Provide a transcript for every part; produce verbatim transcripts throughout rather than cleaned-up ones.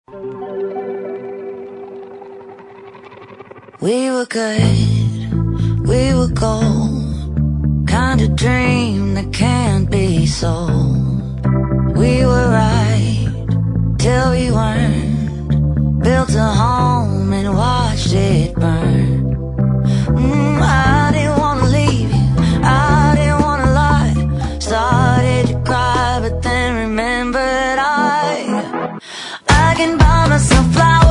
We were good, we were gold, kind of dream that can't be sold. We were right till we weren't, built a home and watched it burn. mm, I didn't wanna leave you, I didn't wanna lie. Started to cry but then remembered I I can buy myself flowers,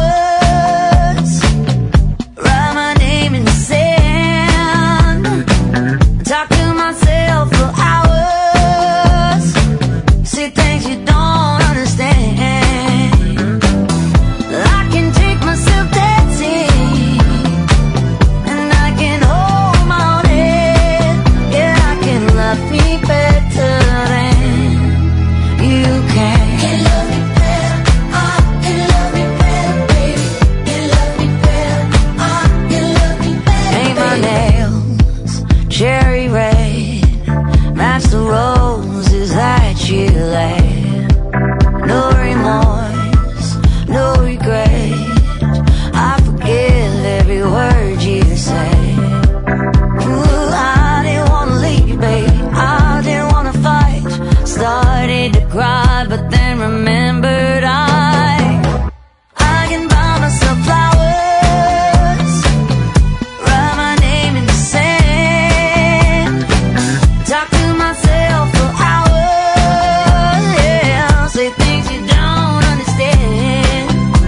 talk to myself for hours, see things you don't understand. I can take myself dancing, and I can hold my own head. Yeah, I can love me better than you can. Can love me better, I can love me better, baby. Can love me better, I can love me better. Paint my nails cherry red, match the roses that you laid. No remorse, no regret, I forgive every word you say. Ooh, I didn't wanna leave, babe, I didn't wanna fight. Started to cry but then remembered I I can buy myself flowers, write my name in the sand, talk to myself for hours, yeah, say things you don't understand.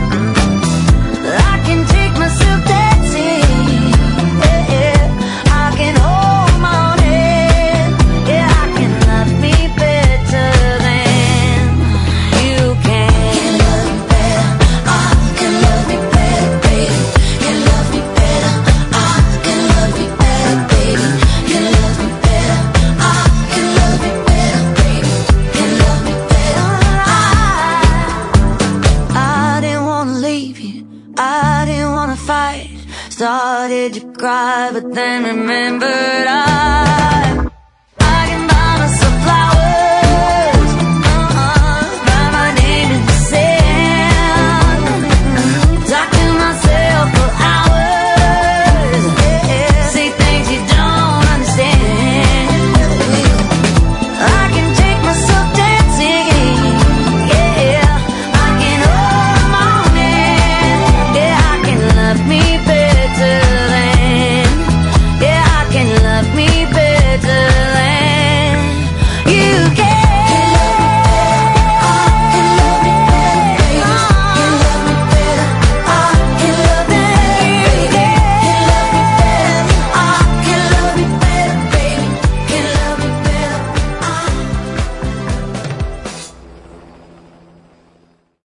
I can take myself dancing, yeah, yeah. I can hold my own head, yeah, I can love me better than you can. Can love me better, I can love me better, baby. Can love me better, I can love me better, baby. Can love me better, I can love me better, baby. Can love me better. I, I didn't wanna leave you, I didn't wanna fight. Started to cry but then remembered I